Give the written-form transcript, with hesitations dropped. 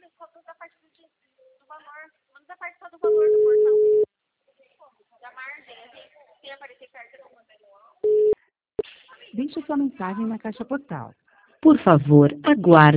Deixe sua mensagem na caixa postal. Por favor, aguarde.